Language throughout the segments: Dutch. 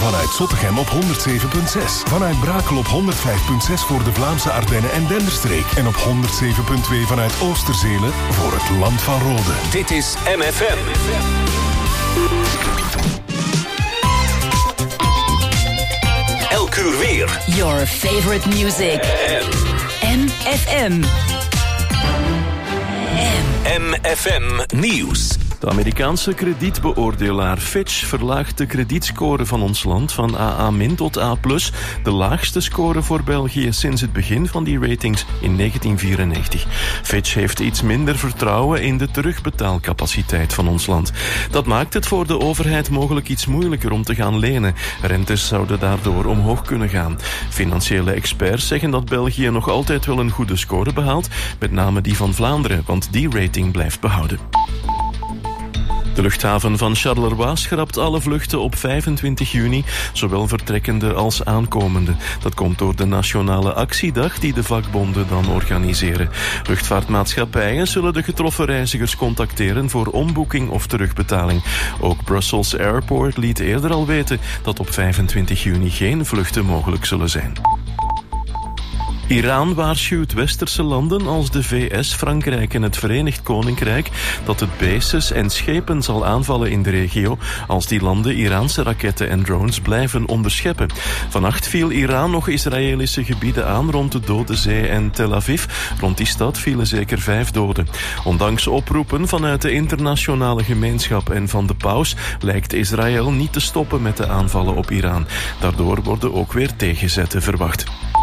Vanuit Zottegem op 107.6. Vanuit Brakel op 105.6 voor de Vlaamse Ardennen en Denderstreek. En op 107.2 vanuit Oosterzelen voor het Land van Rode. Dit is MFM. Elk uur weer. Your favorite music. MFM. MFM Nieuws. De Amerikaanse kredietbeoordelaar Fitch verlaagt de kredietscore van ons land van AA- tot A+, de laagste score voor België sinds het begin van die ratings in 1994. Fitch heeft iets minder vertrouwen in de terugbetaalcapaciteit van ons land. Dat maakt het voor de overheid mogelijk iets moeilijker om te gaan lenen. Rentes zouden daardoor omhoog kunnen gaan. Financiële experts zeggen dat België nog altijd wel een goede score behaalt, met name die van Vlaanderen, want die rating blijft behouden. De luchthaven van Charleroi schrapt alle vluchten op 25 juni, zowel vertrekkende als aankomende. Dat komt door de nationale actiedag die de vakbonden dan organiseren. Luchtvaartmaatschappijen zullen de getroffen reizigers contacteren voor omboeking of terugbetaling. Ook Brussels Airport liet eerder al weten dat op 25 juni geen vluchten mogelijk zullen zijn. Iran waarschuwt westerse landen als de VS, Frankrijk en het Verenigd Koninkrijk dat het bases en schepen zal aanvallen in de regio als die landen Iraanse raketten en drones blijven onderscheppen. Vannacht viel Iran nog Israëlische gebieden aan rond de Dode Zee en Tel Aviv. Rond die stad vielen zeker 5 doden. Ondanks oproepen vanuit de internationale gemeenschap en van de paus lijkt Israël niet te stoppen met de aanvallen op Iran. Daardoor worden ook weer tegenzetten verwacht.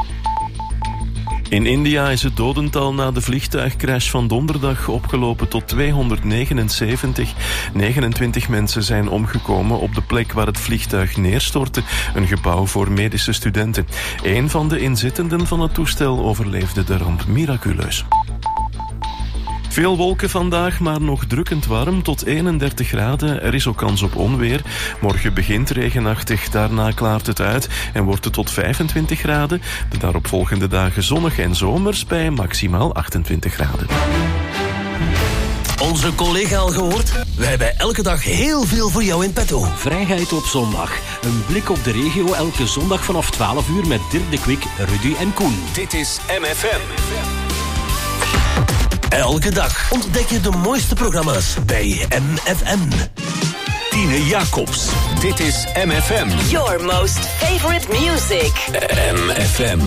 In India is het dodental na de vliegtuigcrash van donderdag opgelopen tot 279. 29 mensen zijn omgekomen op de plek waar het vliegtuig neerstortte, een gebouw voor medische studenten. Een van de inzittenden van het toestel overleefde de ramp miraculeus. Veel wolken vandaag, maar nog drukkend warm, tot 31 graden. Er is ook kans op onweer. Morgen begint regenachtig, daarna klaart het uit en wordt het tot 25 graden. De daaropvolgende dagen zonnig en zomers bij maximaal 28 graden. Onze collega al gehoord? Wij hebben elke dag heel veel voor jou in petto. Vrijheid op zondag. Een blik op de regio elke zondag vanaf 12 uur met Dirk de Kwik, Rudy en Koen. Dit is MFM. Elke dag ontdek je de mooiste programma's bij MFM. Tine Jacobs. Dit is MFM. Your most favorite music. MFM.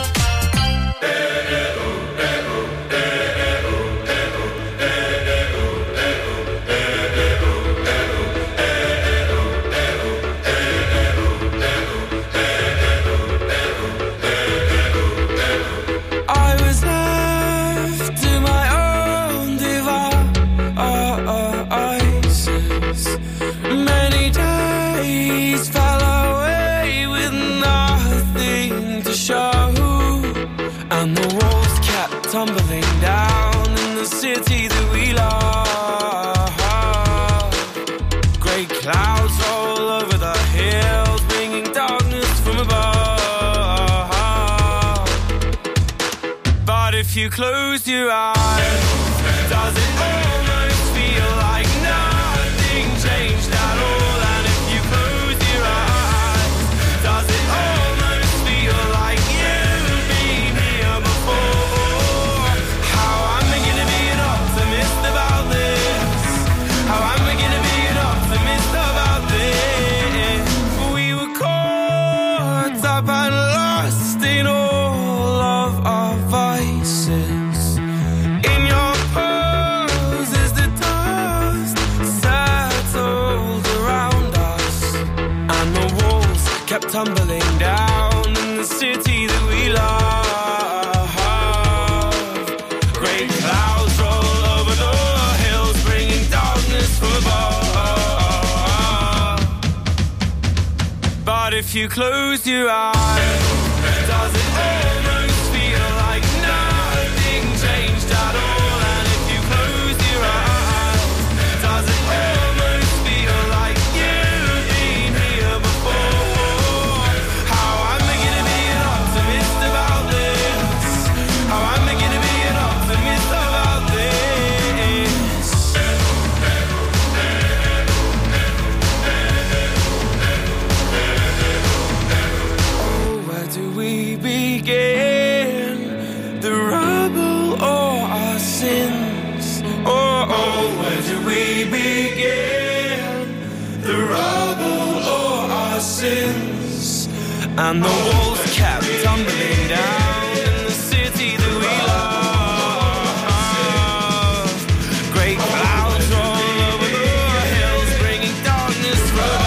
Tumbling down in the city that we love. Great clouds roll over the hills, bringing darkness from above. But if you close your eyes, does it almost feel like nothing changed at all? And if you close your eyes, does it almost feel like you've been here before? Tumbling down in the city that we love. Great clouds roll over the hills, bringing darkness from above. But if you close your eyes, does it almost feel like nothing changed at all? And if you close your eyes, does it almost feel like you've been here before? sins, and the walls kept tumbling down in the city that we love. Great clouds roll over the hills, bringing darkness from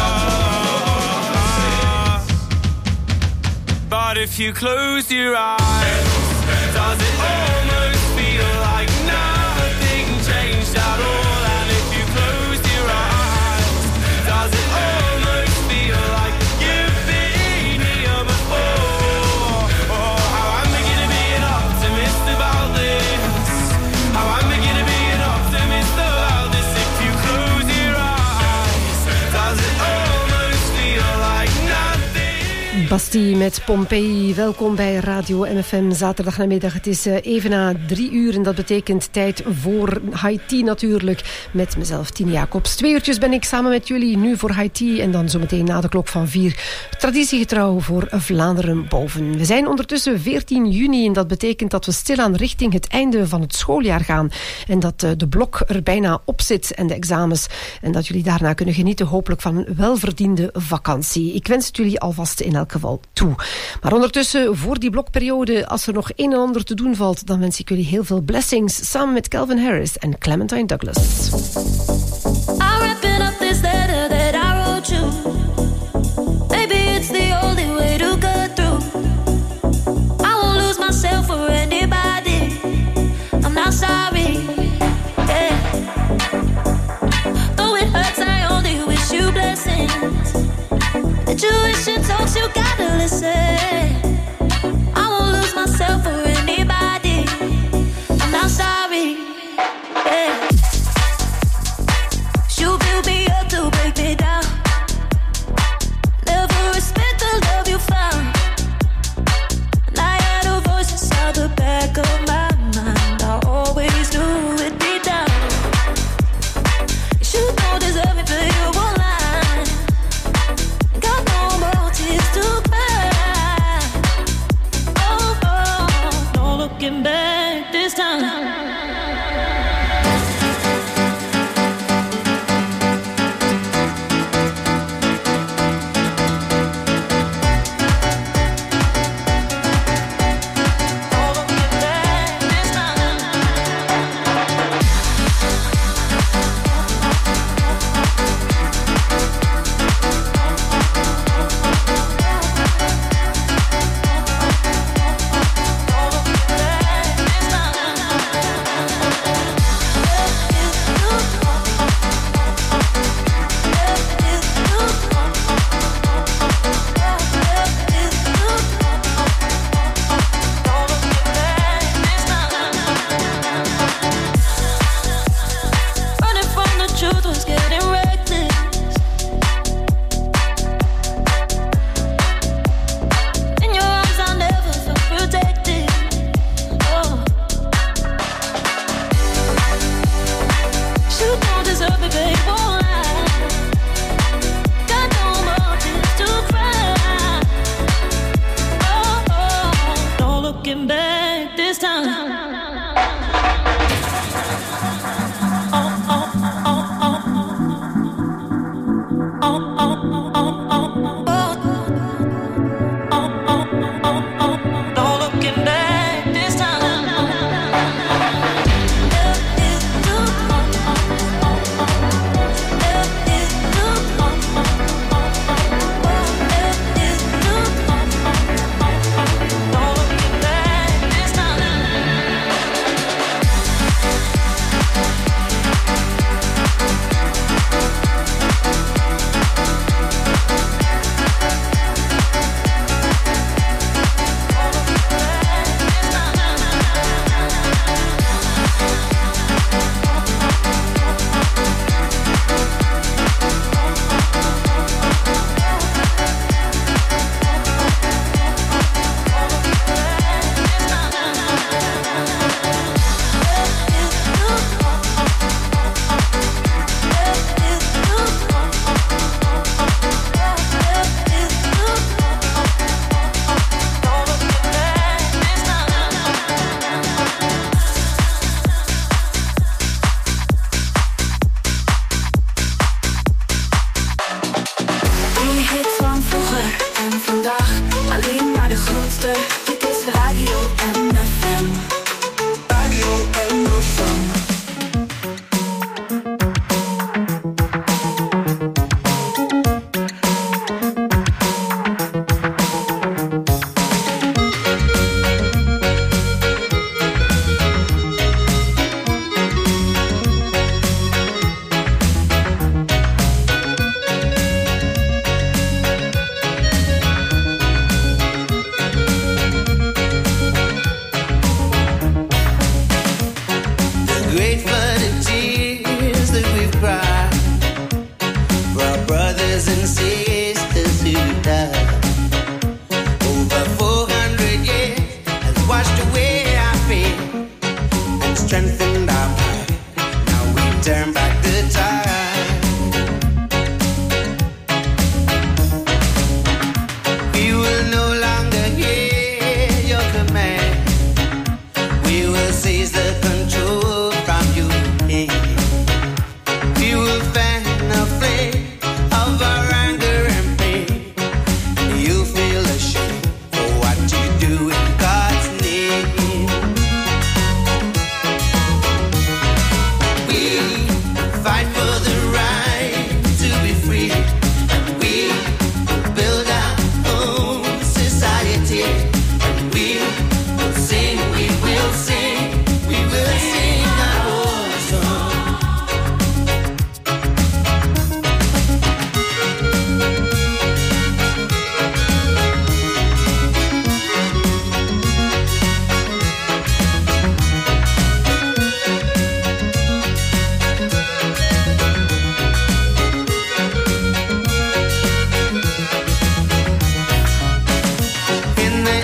us. But if you close your eyes, does it almost feel like nothing changed at all? And if you close your eyes, does it almost feel like you've been here before? Oh, how I'm beginning to be an optimist about this. How I'm beginning to be an optimist about this. If you close your eyes, does it almost feel like nothing? Bastille met Pompeii. Welkom bij Radio MFM. Zaterdagnamiddag. Het is even na 3 uur en dat betekent tijd voor High Tea natuurlijk. Met mezelf, Tine Jacobs. 2 uurtjes ben ik samen met jullie nu voor High Tea en dan zometeen na de klok van 4. Traditiegetrouw voor Vlaanderen boven. We zijn ondertussen 14 juni en dat betekent dat we stilaan richting het einde van het schooljaar gaan. En dat de blok er bijna op zit en de examens. En dat jullie daarna kunnen genieten hopelijk van een welverdiende vakantie. Ik wens het jullie alvast in elk geval toe. Maar ondertussen, voor die blokperiode, als er nog een en ander te doen valt, dan wens ik jullie heel veel blessings samen met Calvin Harris en Clementine Douglas. I'm wrapping up this letter that I wrote you. Maybe it's the only way to get through. I won't lose myself for anybody. I'm not sorry. Yeah. Though it hurts, I only wish you blessings. The tuition talks, you gotta listen. I won't lose myself for anybody. I'm not sorry. Yeah. You build me up to break me down. Never respect the love you found. And I had a voice inside the back of my mind. I always knew it deep down. You don't deserve it, but you won't lie. Got no more tears to cry.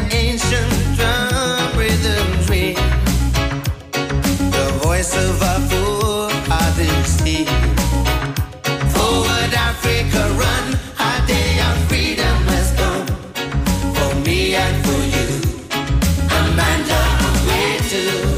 ancient drum rhythms ring. The voice of our forefathers here. Forward Africa, run, our day of freedom has come. For me and for you, Amanda, where to?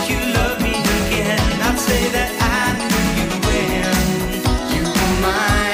Say that I knew you when you were mine.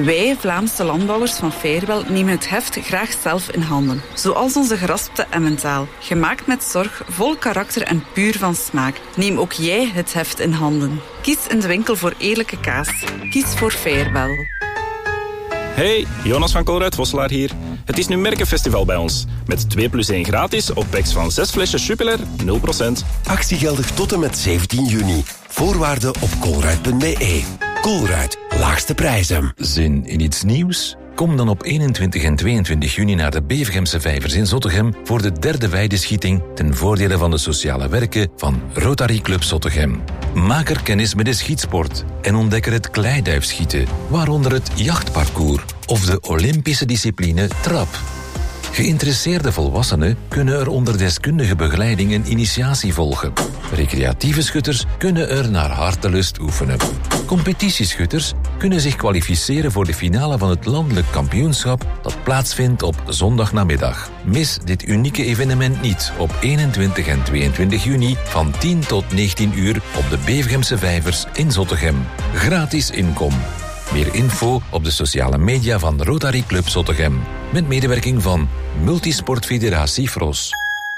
Wij, Vlaamse landbouwers van Fairbel, nemen het heft graag zelf in handen. Zoals onze geraspte Emmentaal. Gemaakt met zorg, vol karakter en puur van smaak. Neem ook jij het heft in handen. Kies in de winkel voor eerlijke kaas. Kies voor Fairbel. Hey, Jonas van Colruyt-Vosselaar hier. Het is nu Merkenfestival bij ons. Met 2+1 gratis op packs van 6 flesjes Jupiler, 0%. Actie geldig tot en met 17 juni. Voorwaarden op colruyt.be. Colruyt, laagste prijzen. Zin in iets nieuws? Kom dan op 21 en 22 juni naar de Bevegemse Vijvers in Zottegem voor de 3e weideschieting ten voordele van de sociale werken van Rotary Club Zottegem. Maak er kennis met de schietsport en ontdek er het kleiduifschieten, waaronder het jachtparcours of de Olympische discipline trap. Geïnteresseerde volwassenen kunnen er onder deskundige begeleiding een initiatie volgen. Recreatieve schutters kunnen er naar hartelust oefenen. Competitieschutters kunnen zich kwalificeren voor de finale van het landelijk kampioenschap dat plaatsvindt op zondagnamiddag. Mis dit unieke evenement niet op 21 en 22 juni van 10 tot 19 uur op de Bevegemse Vijvers in Zottegem. Gratis inkom. Meer info op de sociale media van Rotary Club Zottegem. Met medewerking van Multisportfederatie Fros.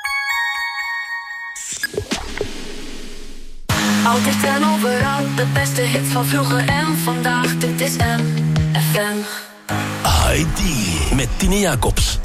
Altijd en overal, de beste hits van vroeger en vandaag. Dit is MFM. Heidi met Tine Jacobs.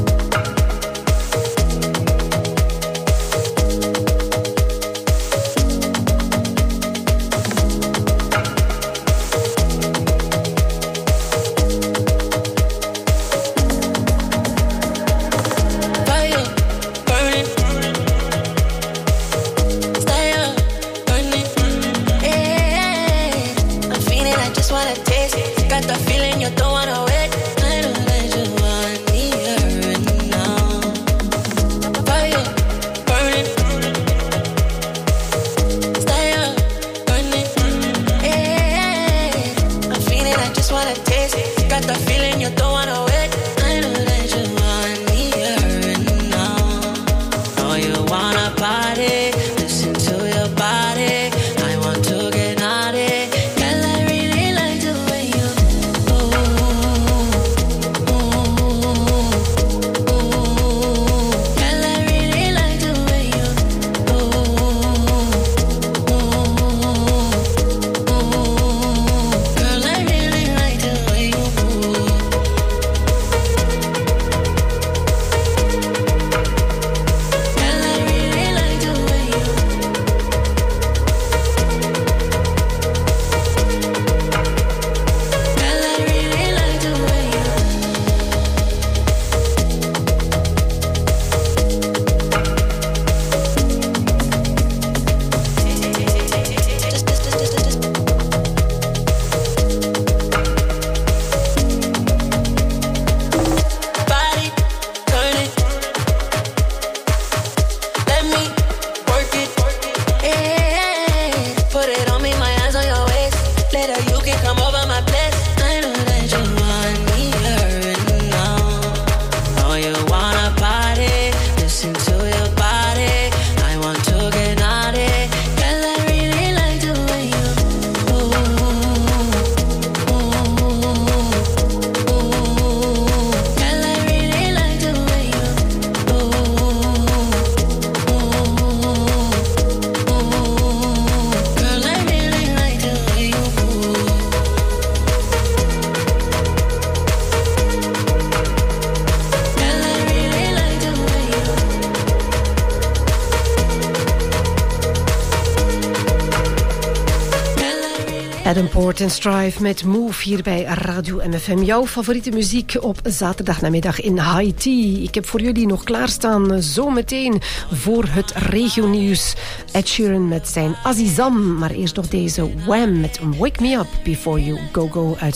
Adam Port en Strive met Move hier bij Radio MFM. Jouw favoriete muziek op zaterdagnamiddag in High Tea. Ik heb voor jullie nog klaarstaan zometeen voor het regionieuws. Ed Sheeran met zijn Azizam. Maar eerst nog deze Wham met Wake Me Up Before You Go Go uit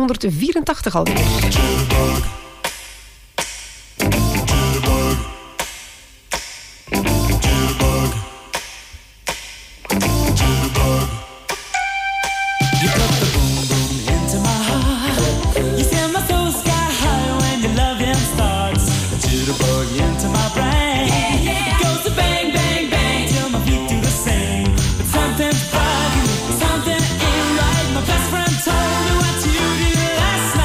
1984 alweer. Something ain't right. My best friend told me what you did last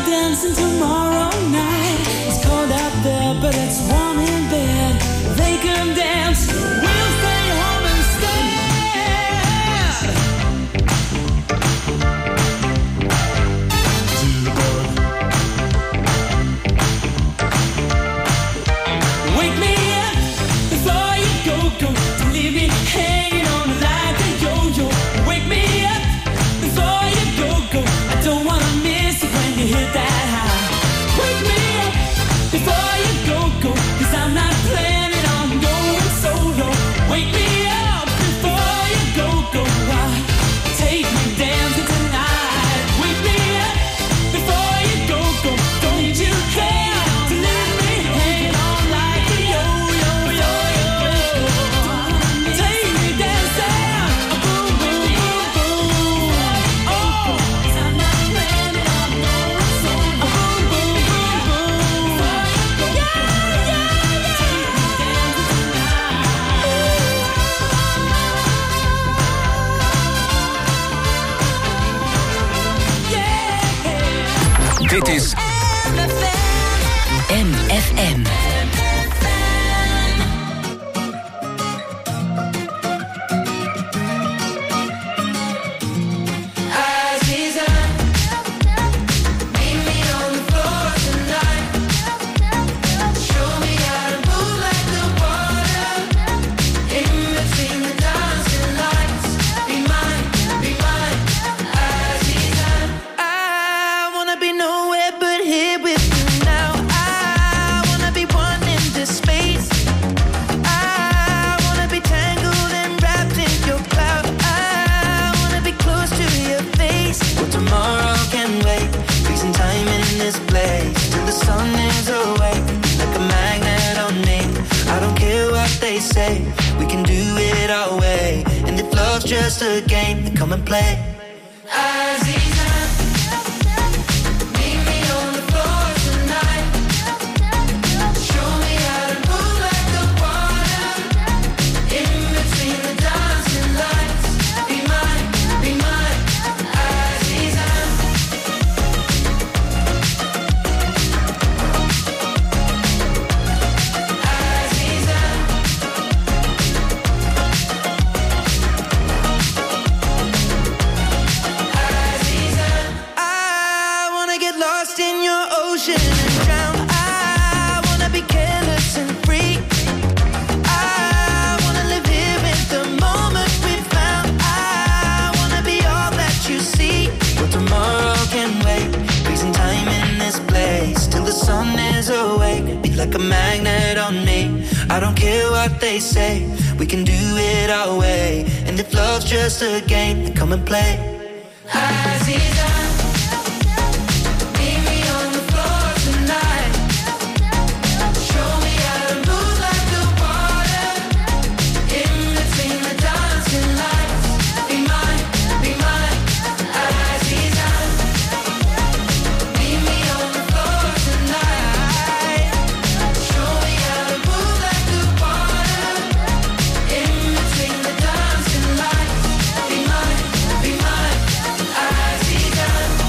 dancing tomorrow night. It's cold out there, but it's warm in bed. They can dance, we'll stay home instead. Wake me up before you go. Don't leave me hanging on like a yo-yo. Wake me up before you go. I don't wanna miss it when you hit that high. Wake me up before you go. 'Cause I'm not planning on going solo. Wake me up before you go. Take me dancing tonight. Wake me up before you go. Don't you care to leave me hanging on like a yo-yo. Take me dancing, boom, boom, boom, boom. Oh, 'cause I'm not planning on going solo. Boom, boom, boom, boom. Yeah. Dit is MFM. Aziza, meet me on the floor tonight. Show me how to move like the water. In between the dancing lights. Be mine, Aziza. I wanna be nowhere but here with you now. I wanna be one in this space. I wanna be tangled and wrapped in your cloud. I wanna be close to your face. Well, tomorrow can wait. Freezing time in this place till the sun is awake. Like a magnet on me. I don't care what they say. We can do it our way. And if love's just a game, then come and play. Aziza, meet me on the floor tonight. Show me how to move like the water. In between the dancing lights. Be mine, Aziza. Aziza. Aziza. I wanna get lost in your ocean and drown. I wanna be careless and free. I wanna live here in the moment we found. I wanna be all that you see. But tomorrow can wait. Freezing time in this place till the sun is awake. Be like a magnet on me. I don't care what they say. We can do it our way. And if love's just a game, then come and play. Aziza, meet me on the floor tonight. Show me how to move like the water. In between the dancing lights. Be mine, Aziza. Meet me on the floor tonight. Show me how to move like the water. In between the dancing lights. Be mine, Aziza.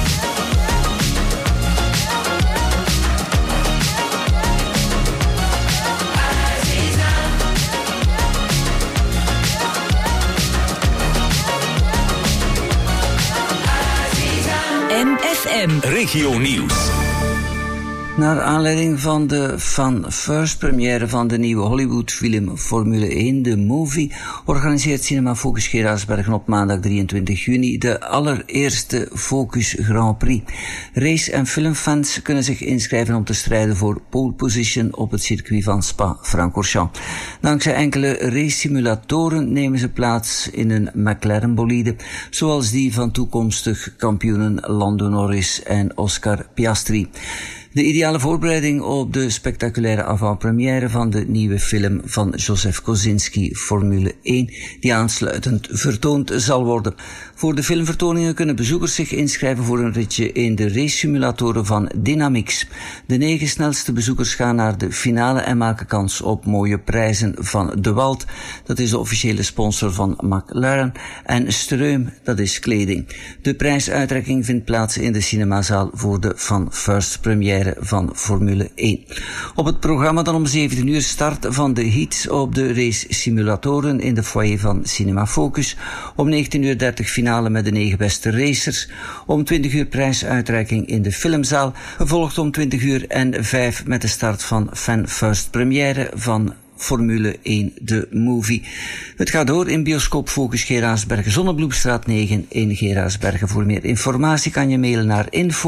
MFM. Regio Nieuws. Naar aanleiding van de Fan First première van de nieuwe Hollywood-film Formule 1, de Movie, organiseert Cinema Focus Geraardsbergen op maandag 23 juni de allereerste Focus Grand Prix. Race- en filmfans kunnen zich inschrijven om te strijden voor pole position op het circuit van Spa-Francorchamps. Dankzij enkele race-simulatoren nemen ze plaats in een McLaren-bolide, zoals die van toekomstig kampioenen Lando Norris en Oscar Piastri. De ideale voorbereiding op de spectaculaire avant-première van de nieuwe film van Joseph Kosinski, Formule 1, die aansluitend vertoond zal worden. Voor de filmvertoningen kunnen bezoekers zich inschrijven voor een ritje in de racesimulatoren van Dynamix. De 9 snelste bezoekers gaan naar de finale en maken kans op mooie prijzen van De Walt, dat is de officiële sponsor van McLaren, en Streum, dat is kleding. De prijsuitreiking vindt plaats in de cinemazaal voor de Van First première van Formule 1. Op het programma dan om 17 uur start van de heats op de race simulatoren in de foyer van Cinema Focus. Om 19:30 finale met de 9 beste racers. Om 20 uur prijsuitreiking in de filmzaal. Gevolgd om 20:05 met de start van Fan First première van Formule 1, de movie. Het gaat door in bioscoop Focus Geraardsbergen, Zonnebloemstraat 9 in Geraardsbergen. Voor meer informatie kan je mailen naar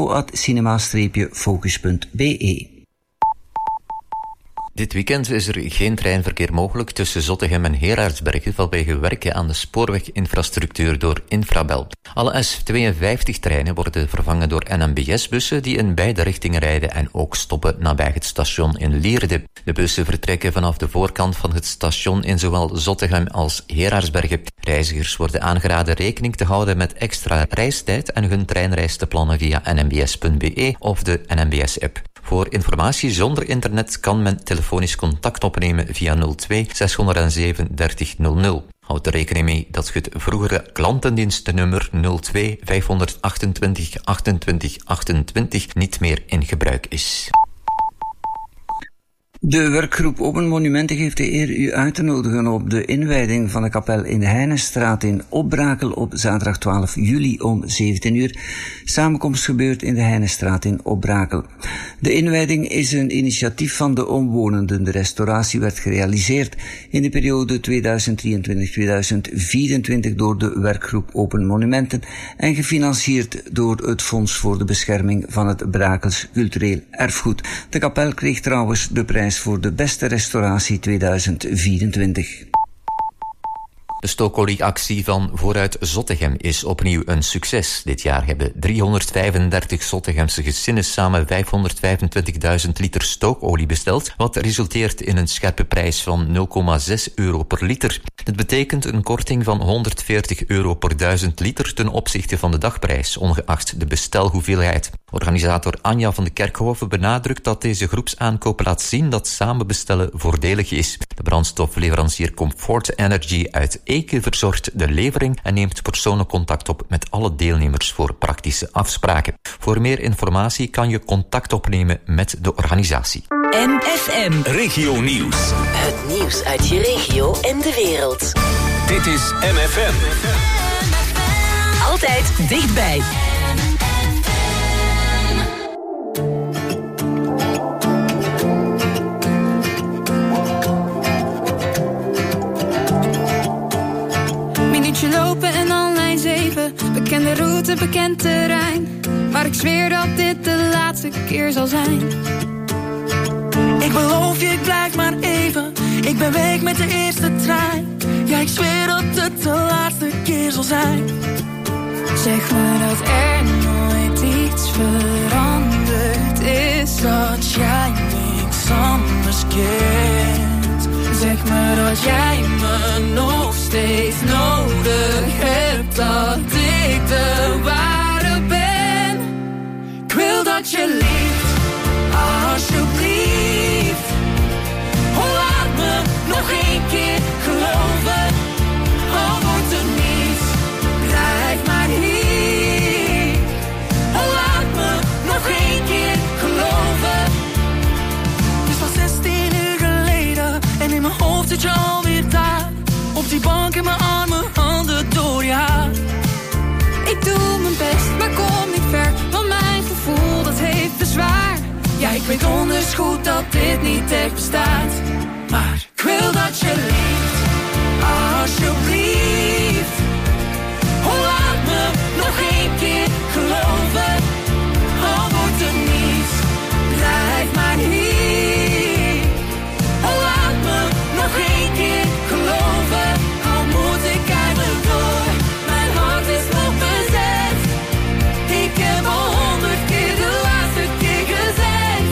info@cinema-focus.be. Dit weekend is er geen treinverkeer mogelijk tussen Zottegem en Geraardsbergen vanwege werken aan de spoorweginfrastructuur door Infrabel. Alle S52-treinen worden vervangen door NMBS-bussen die in beide richtingen rijden en ook stoppen nabij het station in Lierde. De bussen vertrekken vanaf de voorkant van het station in zowel Zottegem als Geraardsbergen. Reizigers worden aangeraden rekening te houden met extra reistijd en hun treinreis te plannen via nmbs.be of de NMBS-app. Voor informatie zonder internet kan men telefonisch contact opnemen via 02 607 3000. Houd er rekening mee dat het vroegere klantendienstennummer 02 528 28 28 niet meer in gebruik is. De werkgroep Open Monumenten geeft de eer u uit te nodigen op de inwijding van de kapel in de Heinestraat in Opbrakel op zaterdag 12 juli om 17 uur. Samenkomst gebeurt in de Heinestraat in Opbrakel. De inwijding is een initiatief van de omwonenden. De restauratie werd gerealiseerd in de periode 2023-2024 door de werkgroep Open Monumenten en gefinancierd door het Fonds voor de Bescherming van het Brakels Cultureel Erfgoed. De kapel kreeg trouwens de prijs voor de beste restauratie 2024. De stookolieactie van Vooruit Zottegem is opnieuw een succes. Dit jaar hebben 335 Zottegemse gezinnen samen 525.000 liter stookolie besteld, wat resulteert in een scherpe prijs van €0,6 per liter. Dit betekent een korting van €140 per 1000 liter ten opzichte van de dagprijs, ongeacht de bestelhoeveelheid. Organisator Anja van de Kerkhoven benadrukt dat deze groepsaankoop laat zien dat samen bestellen voordelig is. De brandstofleverancier Comfort Energy uit Eke verzorgt de levering en neemt persoonlijk contact op met alle deelnemers voor praktische afspraken. Voor meer informatie kan je contact opnemen met de organisatie. MFM Regio Nieuws. Het nieuws uit je regio en de wereld. Dit is MFM. Altijd dichtbij. Minuutje lopen en dan lijn 7. Bekende route, bekend terrein. Maar ik zweer dat dit de laatste keer zal zijn. Ik beloof je, ik blijf maar even. Ik ben weg met de eerste trein. Ja, ik zweer dat het de laatste keer zal zijn. Zeg me dat er nooit iets veranderd is. Dat jij niks anders kent. Zeg me dat jij me nog steeds nodig hebt. Dat ik de ware ben. Ik wil dat je lief, alsjeblieft. Laat me nog één keer geloven. Al wordt er niets, blijf maar hier. Laat me nog één keer geloven. Het is al 16 uur geleden en in mijn hoofd zit je alweer daar. Op die bank in mijn armen, handen door je haar. Ik doe mijn best, maar kom niet ver. Want mijn gevoel, dat heeft bezwaar. Ja, ik weet donders goed dat dit niet echt bestaat. Maar ik wil dat je lief, alsjeblieft. Laat me nog één keer geloven. Al wordt er niets, blijf maar hier. Laat me nog één keer geloven. Al moet ik eigenlijk door, mijn hart is nog bezet. Ik heb al 100 keer de laatste keer gezegd.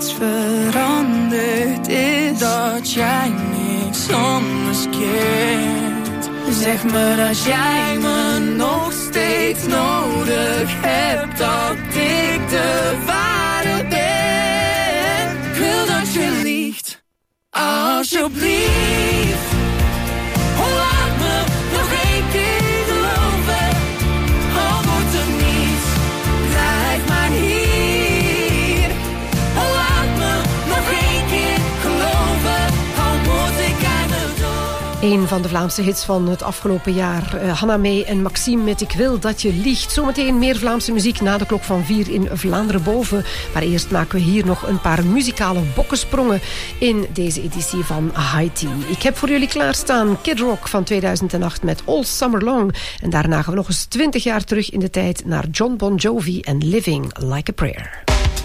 iets veranderd is, dat jij niks anders kent. Zeg me dat jij me nog steeds nodig hebt, dat ik de ware ben. Ik wil dat je liegt, alsjeblieft. Laat me nog één keer geloven, al wordt er niets, blijf maar hier. Laat me nog één keer geloven, al moet ik aan de dood. Een van de Vlaamse hits van het afgelopen jaar. Hanna May en Maxime met Ik wil dat je liegt. Zometeen meer Vlaamse muziek na de klok van 4 in Vlaanderen boven. Maar eerst maken we hier nog een paar muzikale bokkensprongen in deze editie van High Tea. Ik heb voor jullie klaarstaan Kid Rock van 2008 met All Summer Long. En daarna gaan we nog eens 20 jaar terug in de tijd naar John Bon Jovi en Living Like a Prayer.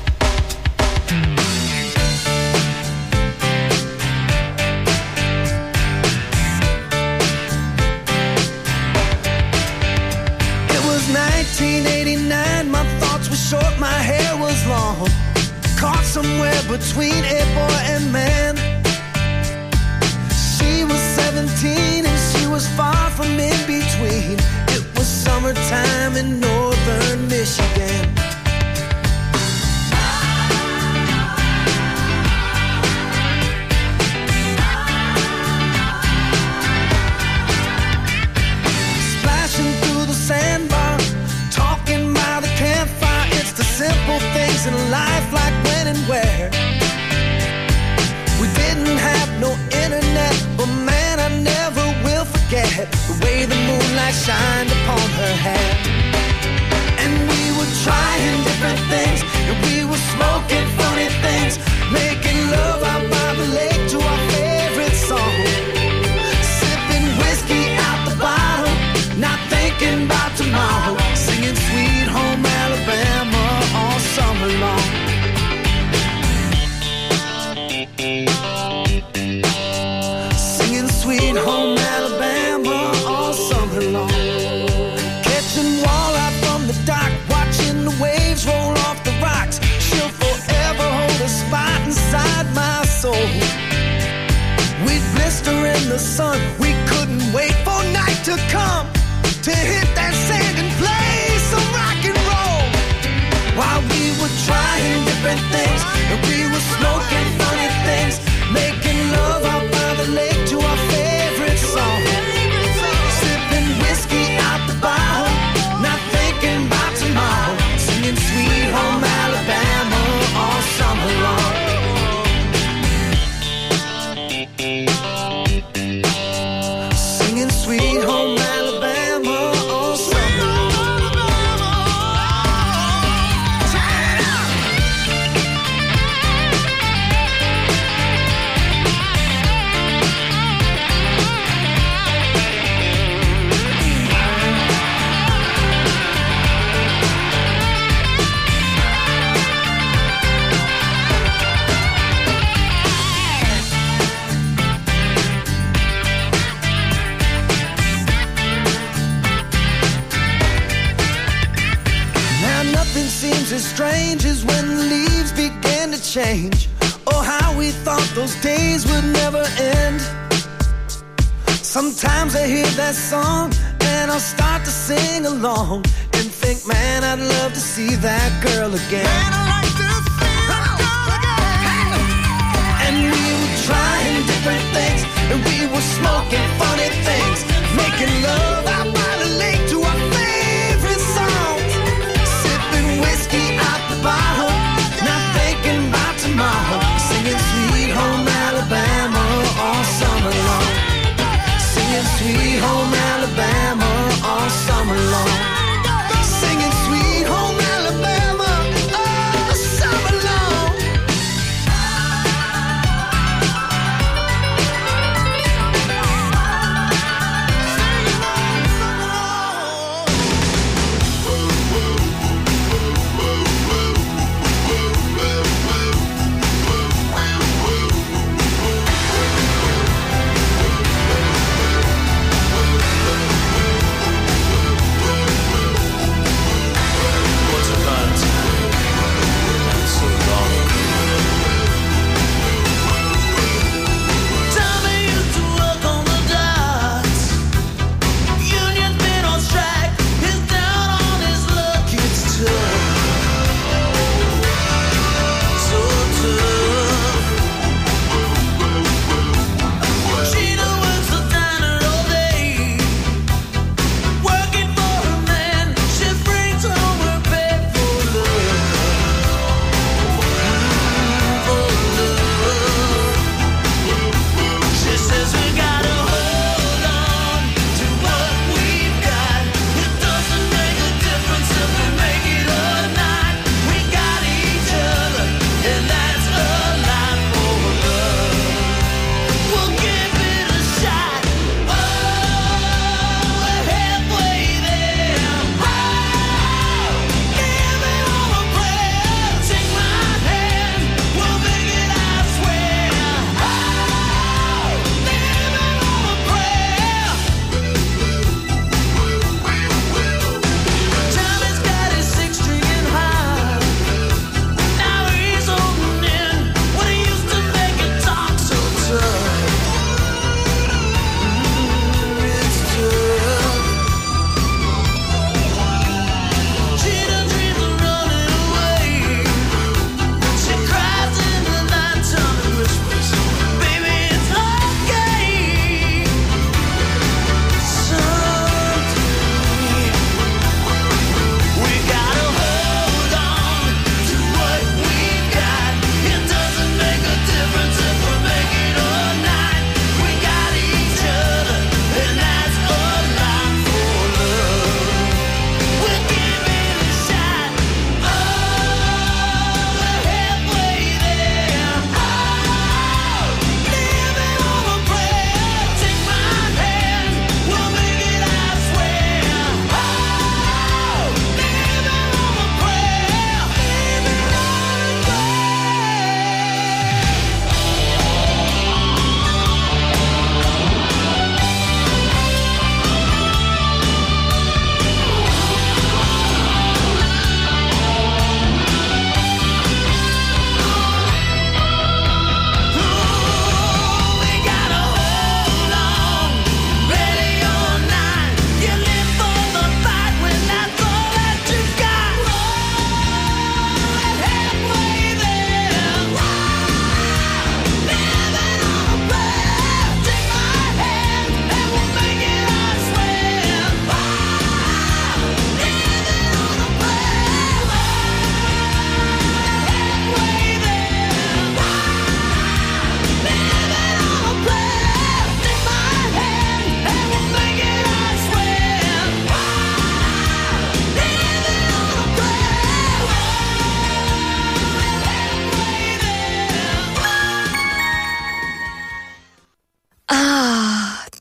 It was 1989, my thoughts were short, my hair was long. Caught somewhere between a boy and man. She was 17 and she was far from in between. It was summertime in northern Michigan. Splashing through the sandbar, talking by the campfire. It's the simple things in life, like when and where. We didn't have no internet, but man, I never will forget the way the moonlight shined upon her hair. And we were trying different things, and we were smoking funny things, making love out by the lake to our favorite song. Sipping whiskey out the bottle, not thinking about tomorrow, singing Sweet Home Alabama all summer long. Singing Sweet Home Alabama all summer long. Catching walleye from the dock, watching the waves roll off the rocks. She'll forever hold a spot inside my soul. We'd blister in the sun, we couldn't wait for night to come, to hit that sand and play some rock and roll. While we were trying different things, and we were smoking funny things, making love out by the lake to our favorite song. Sipping whiskey out the bottle, not thinking about tomorrow, singing Sweet Home Alabama all summer long. Singing Sweet Home Alabama all summer long. Now nothing seems as strange as when the leaves began to change. Oh, how we thought those days would never end. Sometimes I hear that song and I'll start to sing along and think, man, I'd love to see that girl again. Man, I'd like to see that girl again. And we were trying different things, and we were smoking funny things, making love out by the lake to our favorite songs. Sipping whiskey out the bottle, not thinking about tomorrow, singing Sweet Home Alabama all summer long. Singing Sweet Home Alabama all summer long. Singing Sweet Home Alabama all summer long.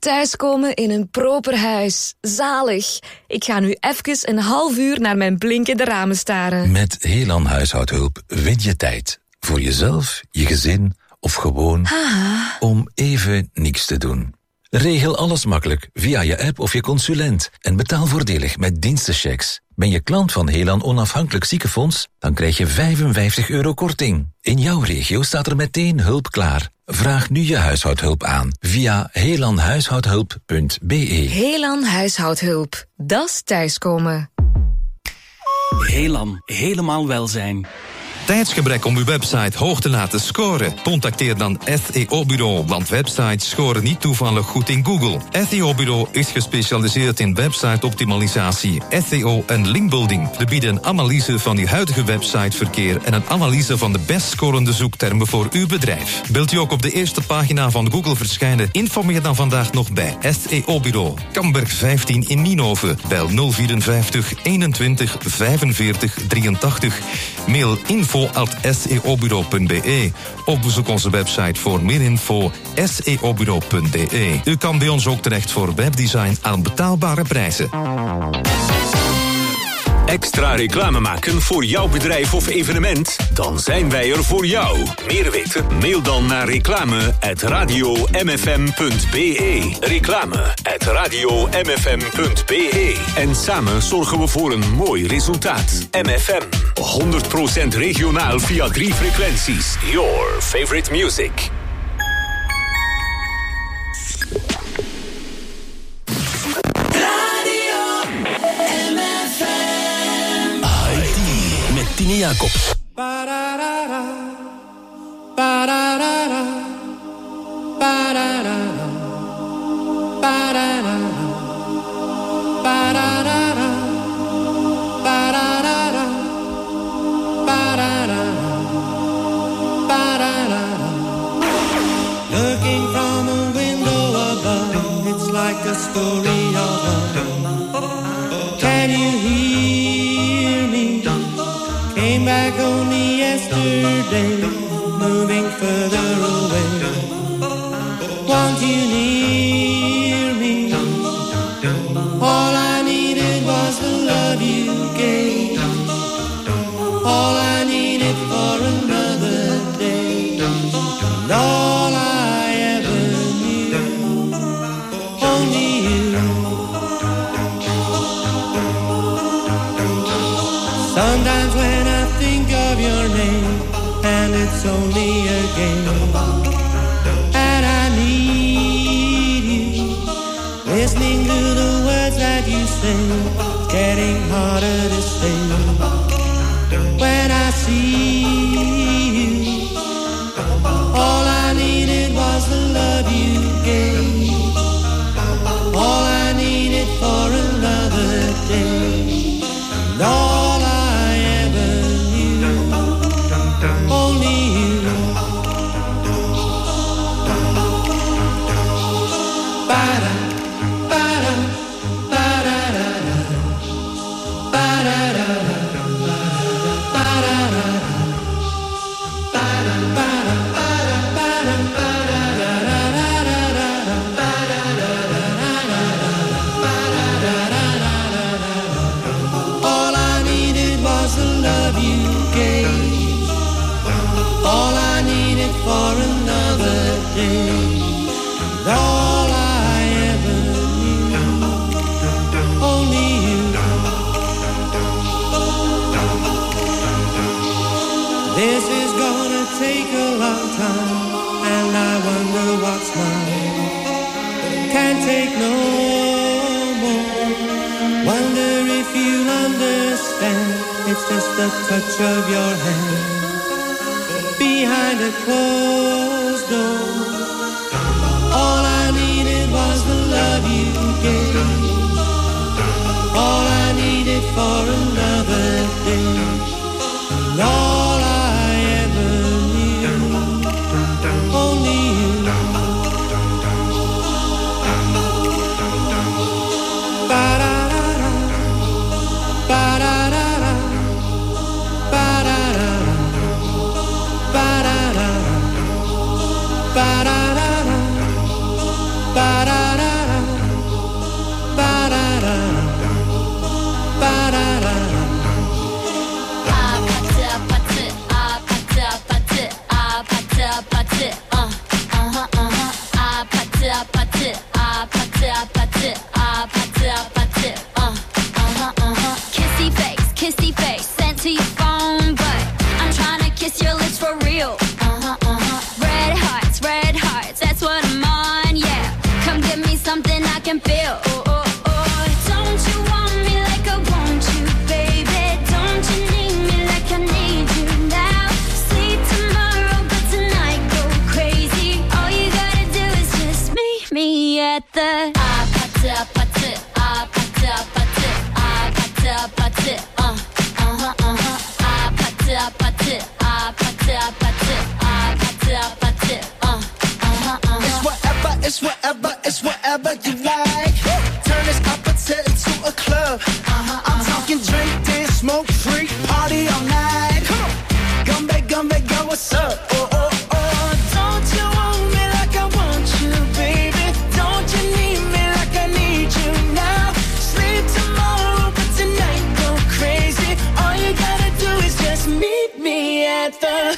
thuiskomen in een proper huis. Zalig. Ik ga nu even een half uur naar mijn blinkende ramen staren. Met Helan Huishoudhulp win je tijd. Voor jezelf, je gezin of gewoon om even niks te doen. Regel alles makkelijk via je app of je consulent en betaal voordelig met dienstenchecks. Ben je klant van Helan Onafhankelijk Ziekenfonds, dan krijg je €55 korting. In jouw regio staat er meteen hulp klaar. Vraag nu je huishoudhulp aan via helanhuishoudhulp.be. Helan Huishoudhulp. Dat is thuiskomen. Helan, helemaal welzijn. Tijdsgebrek om uw website hoog te laten scoren? Contacteer dan SEO Bureau, want websites scoren niet toevallig goed in Google. SEO Bureau is gespecialiseerd in website-optimalisatie, SEO en linkbuilding. We bieden een analyse van uw huidige websiteverkeer en een analyse van de best scorende zoektermen voor uw bedrijf. Wilt u ook op de eerste pagina van Google verschijnen? Informeer dan vandaag nog bij SEO Bureau. Kamberg 15 in Nienhoven. Bel 054 21 45 83. Mail info@seobureau.be. Of bezoek onze website voor meer info seobureau.be. U kan bij ons ook terecht voor webdesign aan betaalbare prijzen. Extra reclame maken voor jouw bedrijf of evenement? Dan zijn wij er voor jou. Meer weten? Mail dan naar reclame@radiomfm.be. Reclame@radiomfm.be. En samen zorgen we voor een mooi resultaat. MFM. 100% regionaal via 3 frequenties. Your favorite music. Tine Jacobs. Looking from a window above, it's like a story of love. Can you hear me? Came back only yesterday, moving further away. Want you near me? All I needed was the love you gave. All I needed for another day. And all I ever knew, only you. Sometimes when I think of your name, and it's only a game, and I need you, listening to the words that you sing, it's getting harder to stay. When I see you, all I needed was the love you gave. All I needed for another day. And all I ever knew, only you. Ba-da, ba-da, ba-da-da-da. Ba-da-da-da. All I needed was the love you gave. All I needed for another day. And all I ever knew, only you. This is gonna take a long time, and I wonder what's mine. Can't take no more. Wonder if you'll understand. It's just the touch of your hand behind a closed door. All I needed was the love you gave. All I needed for another day. And all I ever knew, only you. Ba-da-da-da, ba-da-da-da, ba-da-da-da, ba-da-da-da, ba-da-da-da, ba-da-da-da. real. Red hearts, that's what I'm on, yeah. Come give me something I can feel. Oh, oh, oh. Don't you want me like I want you, baby? Don't you need me like I need you now? Sleep tomorrow, but tonight go crazy. All you gotta do is just meet me at the It's whatever, it's whatever you like. Turn this opposite into a club. I'm talking drink, dance, smoke, freak, party all night. Gumbe, go, what's up? Oh, oh, oh. Don't you want me like I want you, baby? Don't you need me like I need you now? Sleep tomorrow, but tonight go crazy. All you gotta do is just meet me at the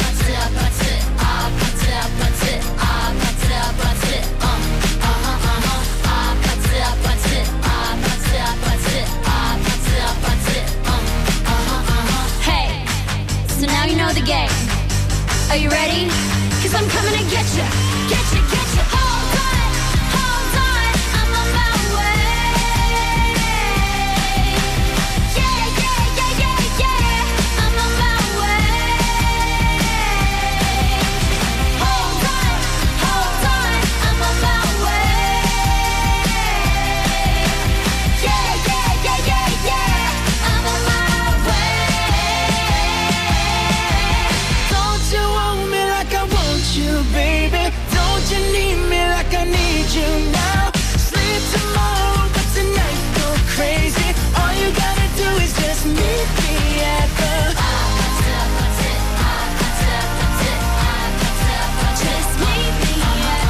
the game. Are you ready? 'Cause I'm coming to get you. Get you. Hold on, I'm on my way. Yeah, I'm on my way. Hold on, I'm on my way. Yeah, I'm on my way. You want me like I want you, baby. Don't you need me like I need you now? Sleep tomorrow, but tonight go crazy. All you gotta do is just meet me at the Just meet me at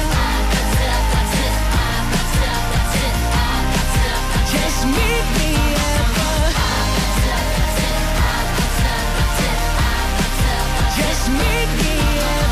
Just meet me at the Just meet me at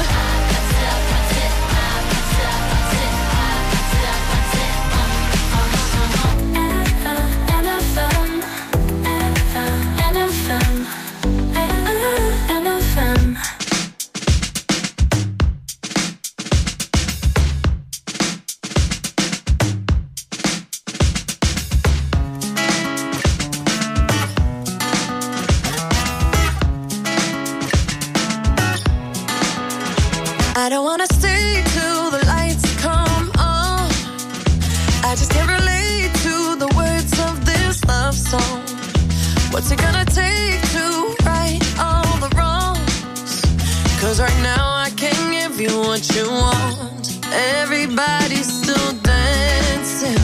I don't wanna stay till the lights come on. I just can't relate to the words of this love song. What's it gonna take to right all the wrongs? 'Cause right now I can't give you what you want. Everybody's still dancing.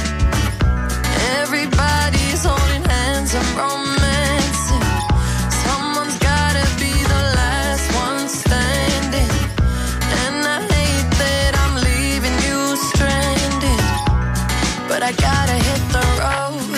Everybody's holding hands and romancing. Someone's gotta be the last one standing. But I gotta hit the road.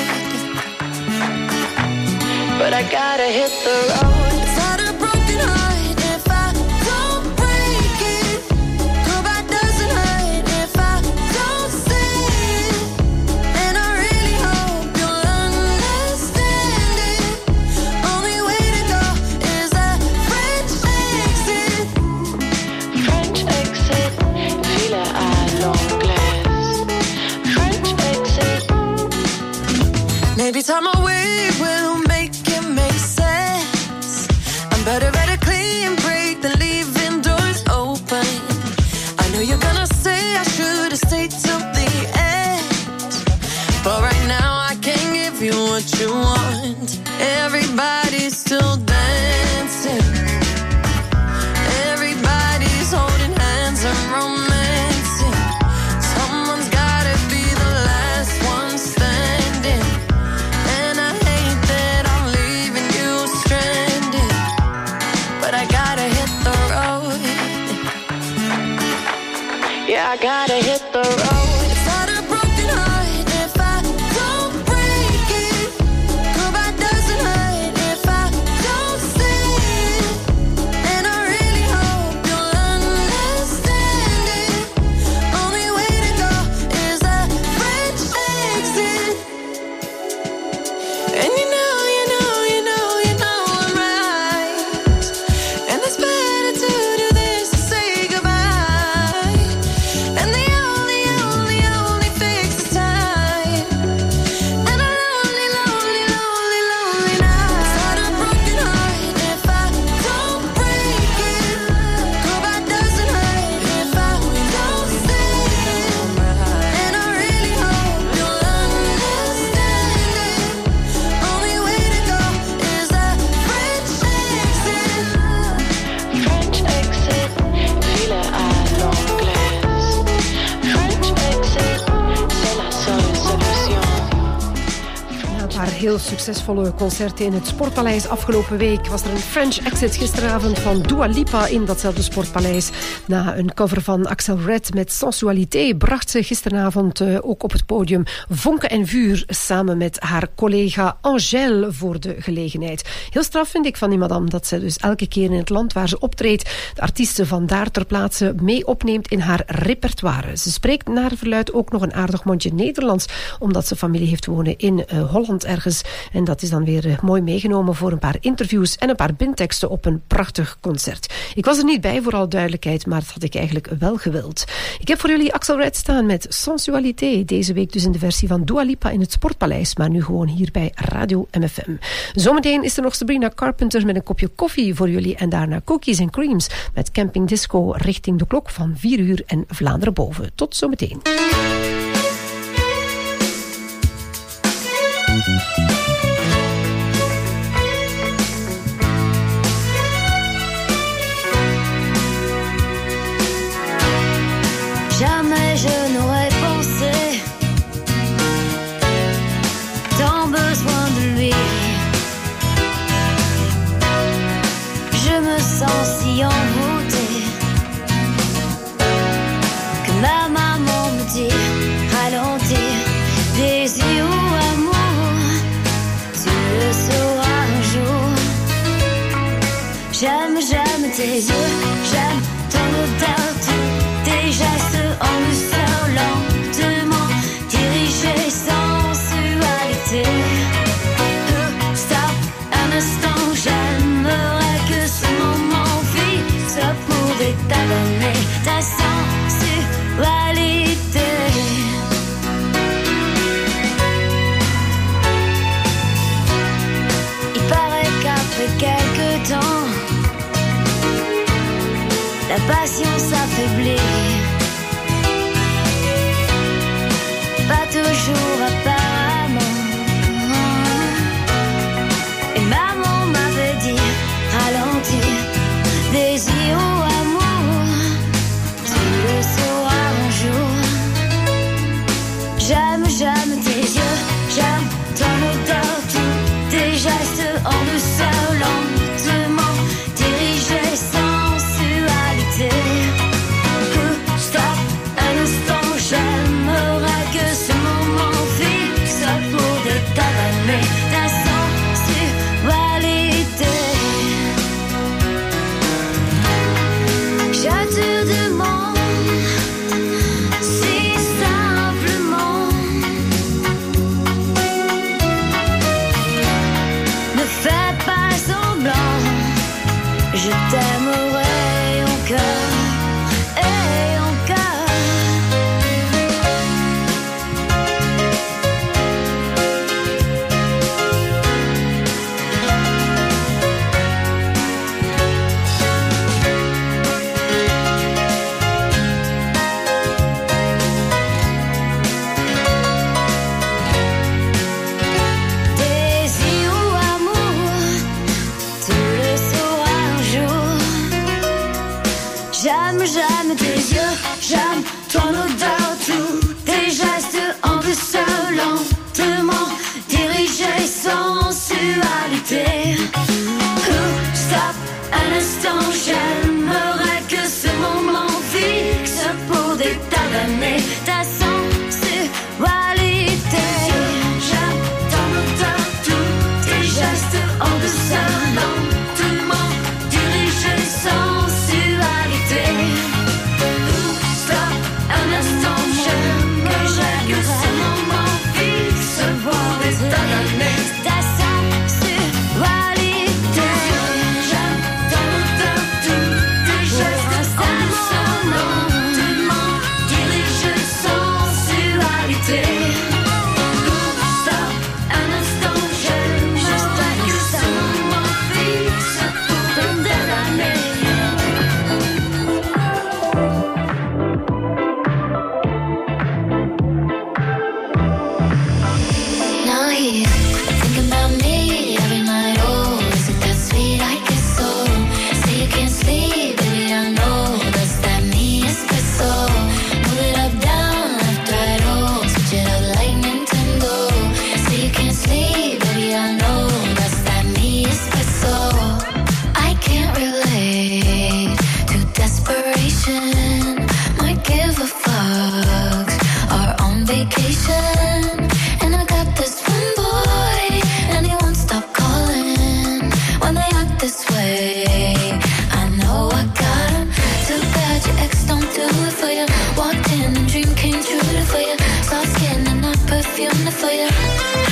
It's not a broken heart if I don't break it. Goodbye doesn't hurt if I don't say it. And I really hope you'll understand it. Only way to go is that French exit. French exit, file à l'anglaise. French exit. Maybe time away will make it make sense. I'm better at a clean break than leaving doors open. I know you're gonna say I should have stayed till the end, but right now I can't give you what you want. Everybody's still dancing. Everybody's holding hands and romancing. Someone's gotta be the last one standing. And I hate that I'm leaving you stranded, but I gotta hit the road. Yeah, I gotta hit the road. It's not a broken heart if I don't break it. Goodbye doesn't hurt if I don't heel succesvolle concerten in het Sportpaleis. Afgelopen week was er een French exit gisteravond van Dua Lipa in datzelfde Sportpaleis. Na een cover van Axel Red met Sensualité bracht ze gisteravond ook op het podium Vonken en Vuur samen met haar collega Angèle voor de gelegenheid. Heel straf vind ik van die madame dat ze dus elke keer in het land waar ze optreedt de artiesten van daar ter plaatse mee opneemt in haar repertoire. Ze spreekt naar verluid ook nog een aardig mondje Nederlands, omdat ze familie heeft wonen in Holland ergens. En dat is dan weer mooi meegenomen voor een paar interviews en een paar bindteksten op een prachtig concert. Ik was er niet bij, voor alle duidelijkheid, maar dat had ik eigenlijk wel gewild. Ik heb voor jullie Axel Red staan met Sensualité. Deze week dus in de versie van Dua Lipa in het Sportpaleis, maar nu gewoon hier bij Radio MFM. Zometeen is er nog Sabrina Carpenter met een kopje koffie voor jullie en daarna Cookies and Creams met Camping Disco richting de klok van 4 uur en Vlaanderen boven. Tot zometeen. Jamais je n'aurais pensé tant besoin de lui. Je me sens si envoûtée que ma maman me dit ralentir, désir ou amour, tu le sauras un jour. J'aime tes yeux, j'aime ton odeur, tes gestes en douceur, lentement dirigés, sensualité. Stop un instant, j'aimerais que ce moment fixe pour détabonner ta sensualité. Il paraît qu'après quelque temps, la passion s'affaiblit. Pas toujours apparemment. Et maman m'avait dit ralentir, désir ou amour, tu le sauras un jour. J'aime tes yeux, j'aime ton odeur, tous tes gestes en douceur, lentement dirigés, sensualité. Stop un instant, j'aimerais que ce moment fixe pour détabaner ta sensualité. Je te demande si simplement, ne fais pas semblant, je t'aimerai encore et encore. Désir ou amour, tu le sauras un jour. J'aime tes yeux, j'aime ton odeur, tous tes gestes en douceur, lentement dirigés, sensualité. Stop un instant, j'aimerais que ce moment fixe pour détabaner ta sensualité. J'aime ton odeur, tous tes gestes en douceur, lentement dirigés, sensualité. Stop un instant, j'aimerais que ce moment fixe pour détabaner ta sensualité. J'aime ton odeur. way. I know I got him. Too bad your ex don't do it for you. Walked in and dream came true for you. Soft skin and not perfume for you.